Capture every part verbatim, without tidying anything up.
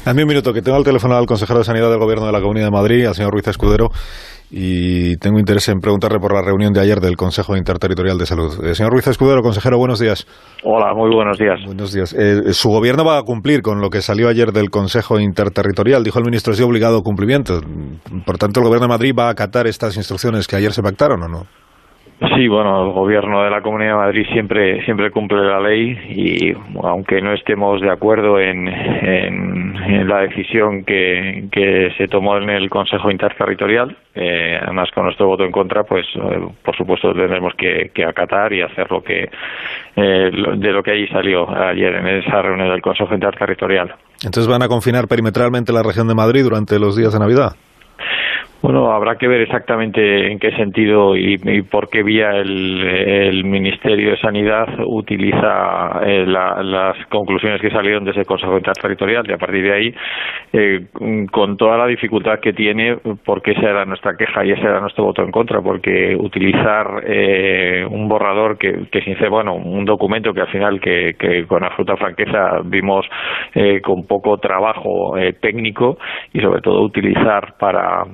Dame un minuto, que tengo al teléfono al consejero de Sanidad del Gobierno de la Comunidad de Madrid, al señor Ruiz Escudero, y tengo interés en preguntarle por la reunión de ayer del Consejo Interterritorial de Salud. Eh, señor Ruiz Escudero, consejero, buenos días. Hola, muy buenos días. Buenos días. Eh, su gobierno va a cumplir con lo que salió ayer del Consejo Interterritorial. Dijo el ministro, es de obligado cumplimiento. Por tanto, ¿el Gobierno de Madrid va a acatar estas instrucciones que ayer se pactaron o no? Sí, bueno, el Gobierno de la Comunidad de Madrid siempre siempre cumple la ley y aunque no estemos de acuerdo en, en, en la decisión que, que se tomó en el Consejo Interterritorial, eh, además con nuestro voto en contra, pues eh, por supuesto tendremos que, que acatar y hacer lo que eh, de lo que allí salió ayer en esa reunión del Consejo Interterritorial. Entonces, ¿van a confinar perimetralmente la región de Madrid durante los días de Navidad? Bueno, habrá que ver exactamente en qué sentido y, y por qué vía el, el Ministerio de Sanidad utiliza eh, la, las conclusiones que salieron de ese Consejo Interterritorial y a partir de ahí, eh, con toda la dificultad que tiene, porque esa era nuestra queja y ese era nuestro voto en contra, porque utilizar eh, un borrador que, que sin ser, bueno, un documento que al final que, que con absoluta franqueza vimos eh, con poco trabajo eh, técnico y sobre todo utilizar para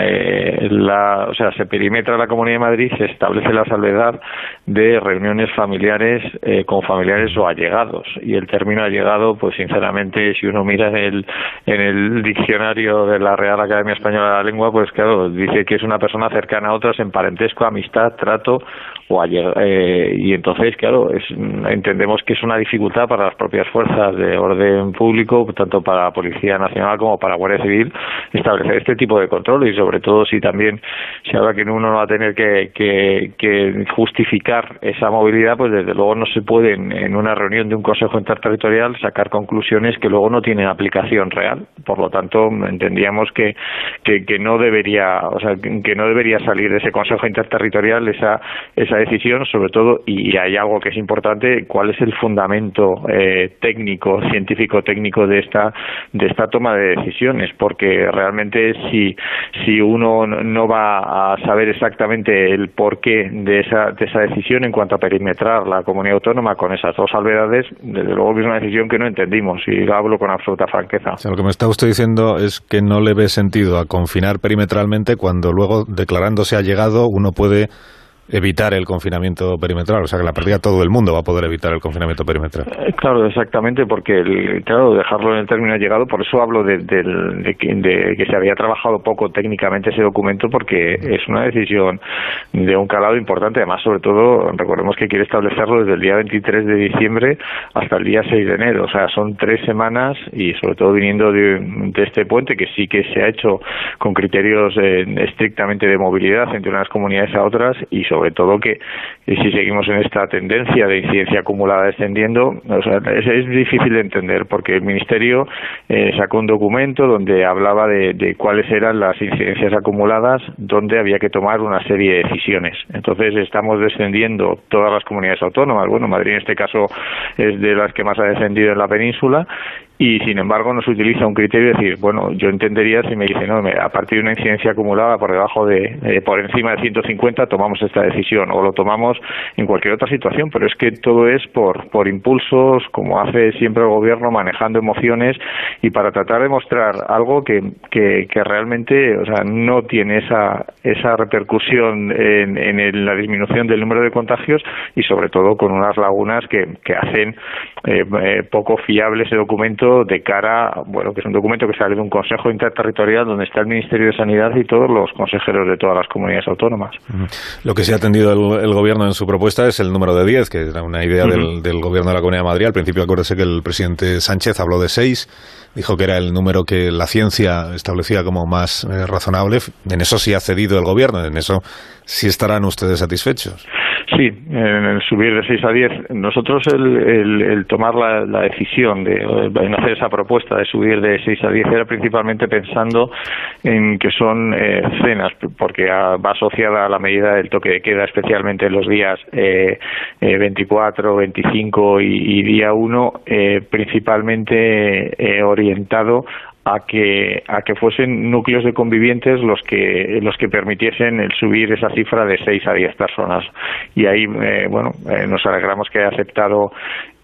Eh, la, o sea, se perimetra la Comunidad de Madrid, se establece la salvedad de reuniones familiares eh, con familiares o allegados y el término allegado, pues sinceramente, si uno mira en el en el diccionario de la Real Academia Española de la Lengua, pues claro, dice que es una persona cercana a otras en parentesco, amistad, trato o allegado, eh, y entonces, claro, es, entendemos que es una dificultad para las propias fuerzas de orden público, tanto para la Policía Nacional como para la Guardia Civil, establecer este tipo de control y sobre todo si también se habla que uno no va a tener que, que, que justificar esa movilidad, pues desde luego no se puede en, en una reunión de un Consejo Interterritorial sacar conclusiones que luego no tienen aplicación real. Por lo tanto, entendíamos que, que, que no debería, o sea, que no debería salir de ese Consejo Interterritorial esa esa decisión, sobre todo, y hay algo que es importante, cuál es el fundamento eh, técnico, científico técnico de esta de esta toma de decisiones, porque realmente si si uno no va a saber exactamente el porqué de esa de esa decisión en cuanto a perimetrar la comunidad autónoma con esas dos salvedades, desde luego que es una decisión que no entendimos y lo hablo con absoluta franqueza. O sea, lo que me está usted diciendo es que no le ve sentido a confinar perimetralmente cuando luego, declarándose allegado, uno puede evitar el confinamiento perimetral, o sea que la práctica todo el mundo va a poder evitar el confinamiento perimetral. Claro, exactamente, porque el, claro, dejarlo en el término llegado, por eso hablo de, de, de, que, de que se había trabajado poco técnicamente ese documento, porque es una decisión de un calado importante, además sobre todo, recordemos que quiere establecerlo desde el día veintitrés de diciembre hasta el día seis de enero, o sea, son tres semanas y sobre todo viniendo de, de este puente que sí que se ha hecho con criterios eh, estrictamente de movilidad entre unas comunidades a otras y sobre sobre todo que si seguimos en esta tendencia de incidencia acumulada descendiendo, o sea, es, es difícil de entender porque el Ministerio eh, sacó un documento donde hablaba de, de cuáles eran las incidencias acumuladas, donde había que tomar una serie de decisiones. Entonces estamos descendiendo todas las comunidades autónomas, bueno, Madrid en este caso es de las que más ha descendido en la península, y sin embargo no se utiliza un criterio de decir, bueno, yo entendería si me dicen, no, a partir de una incidencia acumulada por debajo de, eh, por encima de ciento cincuenta tomamos esta decisión, o lo tomamos en cualquier otra situación, pero es que todo es por, por impulsos, como hace siempre el gobierno, manejando emociones, y para tratar de mostrar algo que, que, que realmente, o sea, no tiene esa, esa repercusión en, en el, la disminución del número de contagios, y sobre todo con unas lagunas que, que hacen eh, eh, poco fiable ese documento de cara, bueno, que es un documento que sale de un Consejo Interterritorial donde está el Ministerio de Sanidad y todos los consejeros de todas las comunidades autónomas. Lo que sí ha atendido el, el Gobierno en su propuesta es el número de diez, que era una idea uh-huh. del, del Gobierno de la Comunidad de Madrid. Al principio, acuérdese que el presidente Sánchez habló de seis, dijo que era el número que la ciencia establecía como más eh, razonable. En eso sí ha cedido el Gobierno, en eso sí estarán ustedes satisfechos. Sí, en el subir de seis a diez. Nosotros el, el, el tomar la, la decisión de en hacer esa propuesta de subir de seis a diez era principalmente pensando en que son eh, cenas, porque a, va asociada a la medida del toque de queda, especialmente en los días eh, eh, veinticuatro, veinticinco y, y día uno, eh, principalmente eh, orientado a que a que fuesen núcleos de convivientes los que los que permitiesen el subir esa cifra de seis a diez personas. Y ahí, eh, bueno, eh, nos alegramos que haya aceptado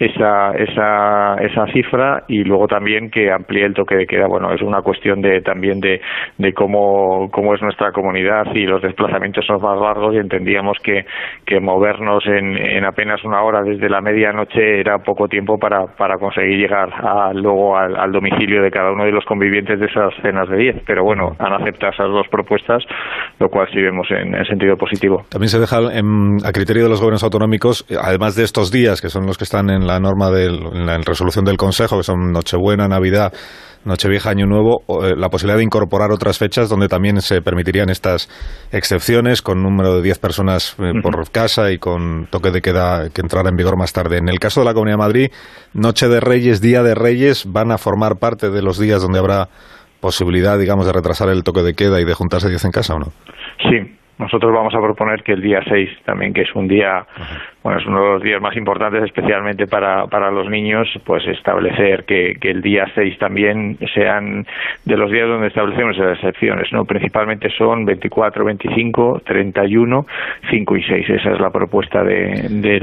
esa esa esa cifra, y luego también que amplíe el toque de queda. Bueno, es una cuestión de también de, de cómo, cómo es nuestra comunidad y los desplazamientos son más largos, y entendíamos que, que movernos en, en apenas una hora desde la medianoche era poco tiempo para, para conseguir llegar a, luego al, al domicilio de cada uno de los convivientes de esas cenas de diez. Pero bueno, han aceptado esas dos propuestas, lo cual sí vemos en, en sentido positivo. También se deja en, a criterio de los gobiernos autonómicos, además de estos días, que son los que están en la norma, del, en la resolución del Consejo, que son Nochebuena, Navidad, Nochevieja, Año Nuevo, la posibilidad de incorporar otras fechas donde también se permitirían estas excepciones con número de diez personas eh, por uh-huh. casa y con toque de queda que entrará en vigor más tarde. En el caso de la Comunidad de Madrid, Noche de Reyes, Día de Reyes, ¿van a formar parte de los días donde habrá posibilidad, digamos, de retrasar el toque de queda y de juntarse diez en casa o no? Sí. Nosotros vamos a proponer que el día seis también, que es un día, uh-huh. bueno, es uno de los días más importantes, especialmente para, para los niños, pues establecer que, que el día seis también sean de los días donde establecemos esas excepciones, ¿no? Principalmente son veinticuatro, veinticinco, treinta y uno, cinco y seis. Esa es la propuesta de, de,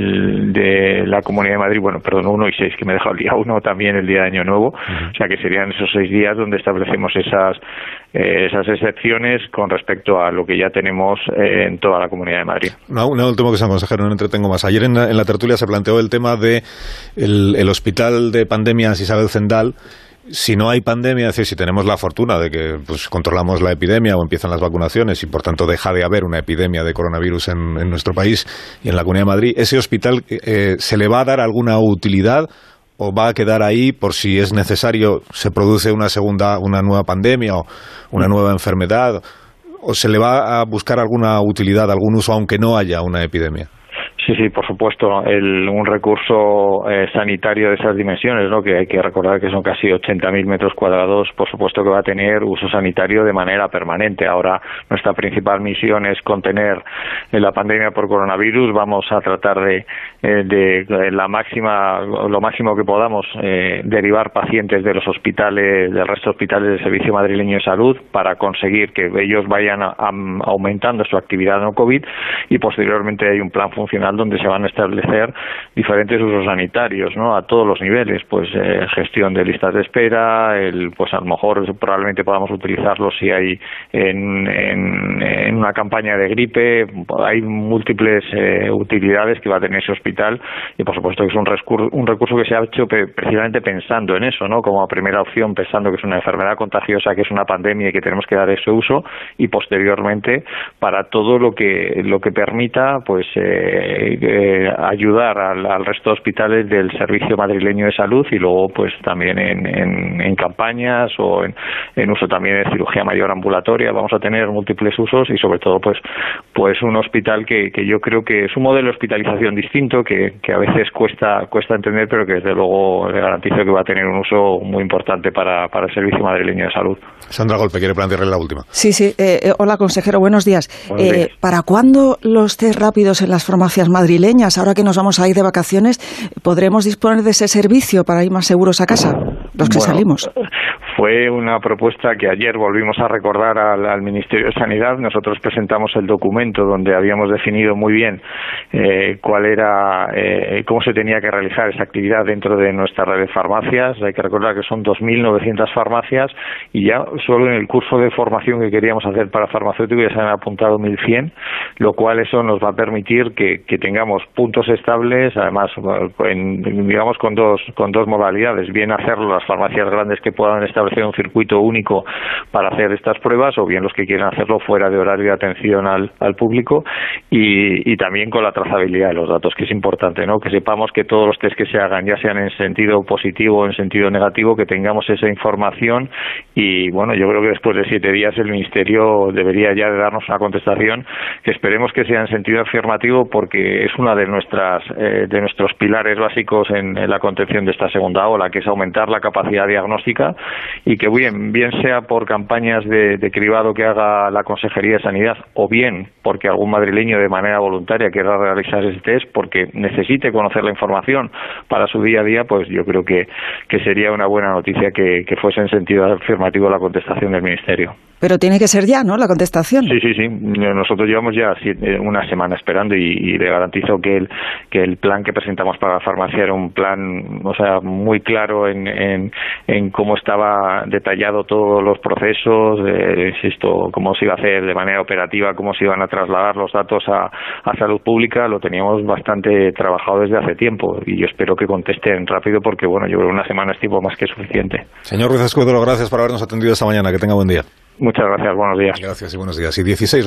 de la Comunidad de Madrid. Bueno, perdón, uno y seis, que me he dejado el día uno, también el día de Año Nuevo. Uh-huh. O sea, que serían esos seis días donde establecemos esas, eh, esas excepciones con respecto a lo que ya tenemos en toda la Comunidad de Madrid. Una, una última cosa, consejero, no entretengo más. Ayer en la, en la tertulia se planteó el tema de el, el hospital de pandemias Isabel Zendal. Si no hay pandemia, es decir, si tenemos la fortuna de que pues controlamos la epidemia o empiezan las vacunaciones y por tanto deja de haber una epidemia de coronavirus en, en nuestro país y en la Comunidad de Madrid, ¿ese hospital eh, se le va a dar alguna utilidad o va a quedar ahí por si es necesario, se produce una segunda, una nueva pandemia o una nueva enfermedad? ¿O se le va a buscar alguna utilidad, algún uso, aunque no haya una epidemia? Sí, sí, por supuesto. El, un recurso eh, sanitario de esas dimensiones, ¿no? Que hay que recordar que son casi ochenta mil metros cuadrados, por supuesto que va a tener uso sanitario de manera permanente. Ahora nuestra principal misión es contener la pandemia por coronavirus. Vamos a tratar de, eh, de, de la máxima, lo máximo que podamos, eh, derivar pacientes de los hospitales, del resto de hospitales del Servicio Madrileño de Salud, para conseguir que ellos vayan a, a, aumentando su actividad no COVID, y posteriormente hay un plan funcional donde se van a establecer diferentes usos sanitarios, ¿no? A todos los niveles, pues eh, gestión de listas de espera, el, pues a lo mejor probablemente podamos utilizarlo si hay en, en, en una campaña de gripe. Hay múltiples eh, utilidades que va a tener ese hospital, y por supuesto que es un recurso, un recurso que se ha hecho pe- precisamente pensando en eso, ¿no? Como primera opción, pensando que es una enfermedad contagiosa, que es una pandemia y que tenemos que dar ese uso, y posteriormente para todo lo que lo que permita, pues eh, Eh, ayudar al, al resto de hospitales del Servicio Madrileño de Salud, y luego pues también en, en, en campañas o en, en uso también de cirugía mayor ambulatoria. Vamos a tener múltiples usos, y sobre todo pues pues un hospital que, que yo creo que es un modelo de hospitalización distinto que, que a veces cuesta cuesta entender, pero que desde luego le garantizo que va a tener un uso muy importante para, para el Servicio Madrileño de Salud. Sandra Golpe quiere plantearle la última. Sí, sí. Eh, hola, consejero, buenos días. Buenos eh, días. ¿Para cuándo los test rápidos en las farmacias madrileñas? Ahora que nos vamos a ir de vacaciones, ¿podremos disponer de ese servicio para ir más seguros a casa, los que bueno, salimos? Fue una propuesta que ayer volvimos a recordar al, al Ministerio de Sanidad. Nosotros presentamos el documento donde habíamos definido muy bien eh, cuál era, eh, cómo se tenía que realizar esa actividad dentro de nuestra red de farmacias. Hay que recordar que son dos mil novecientas farmacias, y ya solo en el curso de formación que queríamos hacer para farmacéuticos ya se han apuntado mil cien, lo cual eso nos va a permitir que, que tengamos puntos estables, además en, digamos con dos con dos modalidades: bien hacerlo las farmacias grandes que puedan establecer un circuito único para hacer estas pruebas, o bien los que quieran hacerlo fuera de horario de atención al, al público, y, y también con la trazabilidad de los datos, que es importante, ¿no? Que sepamos que todos los test que se hagan, ya sean en sentido positivo o en sentido negativo, que tengamos esa información. Y bueno, yo creo que después de siete días el Ministerio debería ya de darnos una contestación que esperemos que sea en sentido afirmativo, porque es una de nuestras eh, de nuestros pilares básicos en, en la contención de esta segunda ola, que es aumentar la capacidad diagnóstica, y que bien, bien sea por campañas de, de cribado que haga la Consejería de Sanidad, o bien porque algún madrileño de manera voluntaria quiera realizar ese test porque necesite conocer la información para su día a día, pues yo creo que, que sería una buena noticia que, que fuese en sentido afirmativo la contestación del Ministerio. Pero tiene que ser ya, ¿no?, la contestación. Sí, sí, sí. Nosotros llevamos ya siete, una semana esperando y, y le garantizo que el que el plan que presentamos para la farmacia era un plan, o sea, muy claro en, en, en cómo estaba detallado todos los procesos, eh, insisto, cómo se iba a hacer de manera operativa, cómo se iban a trasladar los datos a, a salud pública. Lo teníamos bastante trabajado desde hace tiempo y yo espero que contesten rápido porque, bueno, yo creo que una semana es tiempo más que suficiente. Señor Ruiz Escudero, gracias por habernos atendido esta mañana. Que tenga buen día. Muchas gracias, buenos días. Gracias y buenos días. Y dieciséis